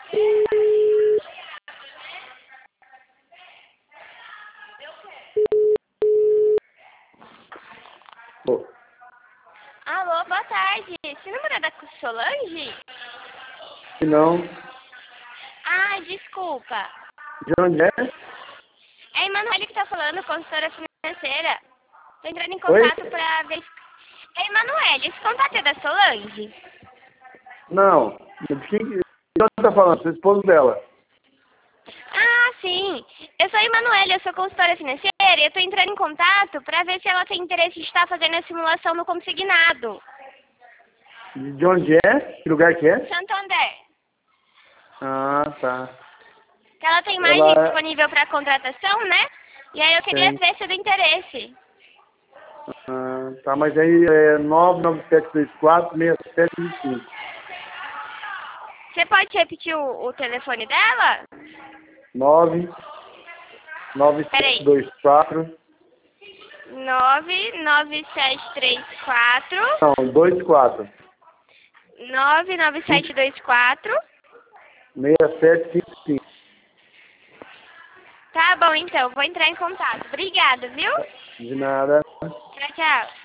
Pô, Alô, boa tarde. Esse número é da Solange? se não, Ah, desculpa. de onde é? É a Emanuele que tá falando, consultora financeira. Tô entrando em Oi? contato pra ver... É a Emanuele, esse contato é da Solange? Não, de quem você tá falando? Sou esposo dela. Ah, sim. Eu sou a Emanuele, eu sou consultora financeira e eu tô entrando em contato pra ver se ela tem interesse em estar fazendo a simulação no consignado. De onde é? Que lugar que é? Santander. Ah, tá. Que ela tem margem Ela disponível para contratação, né? E aí eu queria tem. ver se é do interesse. Ah, tá, mas aí é 99724-6725. Você pode repetir o telefone dela? 99724. Peraí. 99734 Não, 24. 99724. 6755. Tá bom, então. Vou entrar em contato. Obrigada, viu? De nada. Tchau, tchau.